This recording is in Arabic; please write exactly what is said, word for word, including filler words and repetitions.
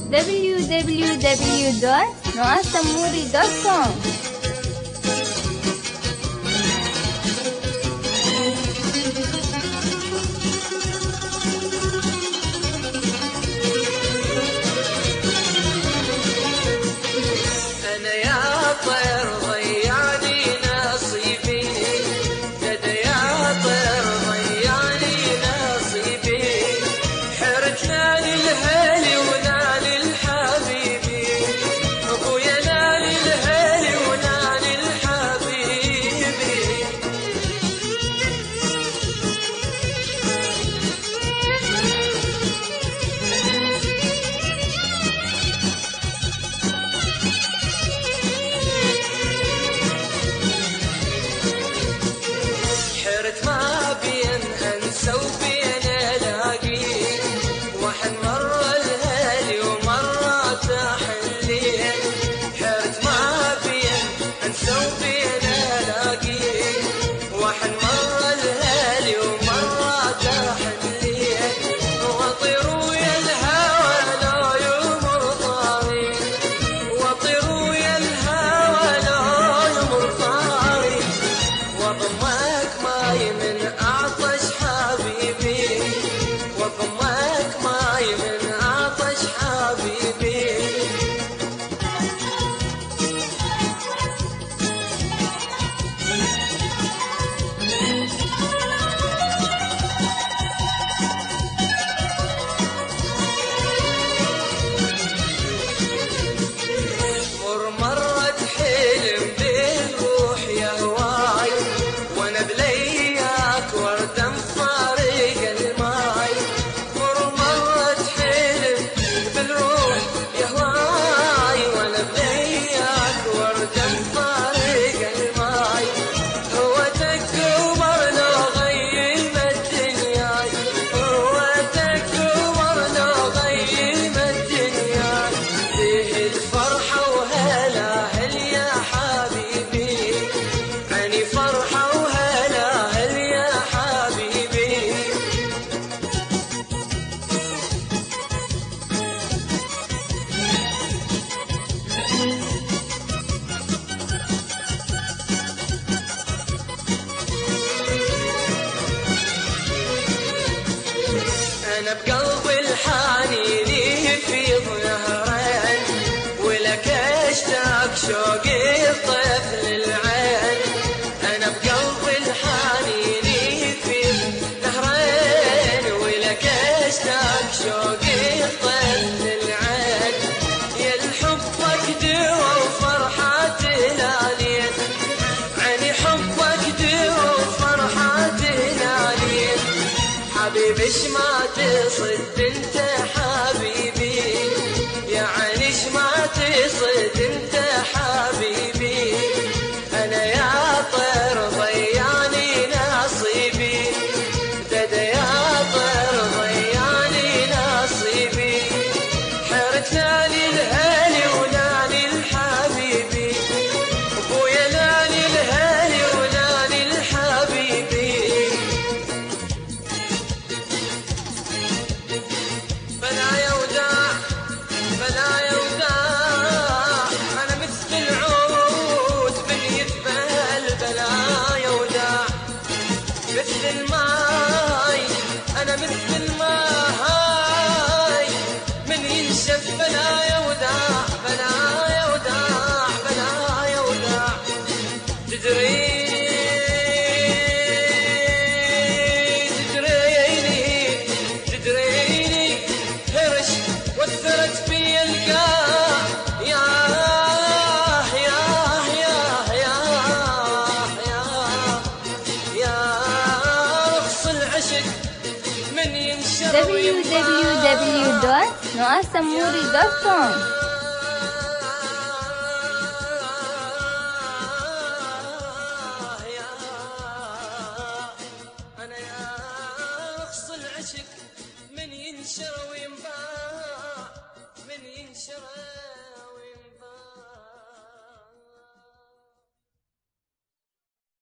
دبليو دبليو دبليو دوت نوع السموري دوت كوم. أنا يا طير ضيعني نصيبي، دادا يا طير ضيعني نصيبي، حرتنا للهالي ونال الحبيبي، أبويا نال الهالي ونال الحبيبي. حرت ما بين انسى وبين الاقي، واحد مرة الهالي ومرة تحليل، حرت ما بين انسى وبين الاقي، واحد مرة الهالي ومرة تحليل، واطير ويا الهوى لا يمر طاري، واطير ويا الهوى لا يمر طاري، وضمك ماي من عطش حبيبي، وضمك ماي من عطش حبيبي. مر مرة حلم بالروح يا هواي، وانا بلياك وردة مفارق الماي، مر مرة حلم بالروح يا هواي، وانا بلياك وردة مفارق الماي، هوتك قمر لو غيم الدنيا، هوتك قمر لو غيم الدنيا، فيه الفرحة وهلا هل يا حبيبي، عني فرحة وهلا هل يا حبيبي. أنا بقلبي الحنين يفيض نهرين، ولك اشتاق شوقي الطفل العين، أنا بقلبي الحنين يفيض نهرين، ولك اشتاق شوقي الطفل العين، يا الحبك دوا وفرحة الالين، عني حبك دوا وفرحة الالين، حبيبي اش ما تصد انت حبيبي، يعني اش ما تصد انت حبيبي، انا يا طير ضيعني نصيبي، دادا يا طير ضيعني نصيبي، حرتنا للهالي ونالي الحبيبي، ابويا نالي الهالي ونالي الحبيبي. بلا يا وداع بلا يا وداع، أنا مثل العود من يذبل، بلا يا وداع مثل الماي، أنا مثل الماي من ينشف، بلا يا وداع بلا يا وداع بلا يا وداع. تدري تدريني تدريني هرش وثرت في القاع، يا يا يا يا يا يا رقص العشق من ينشر دبليو دبليو دبليو دوت نوع السموري دوت كوم. أنا يا رقص العشق من ينشر وينباع، من ينشر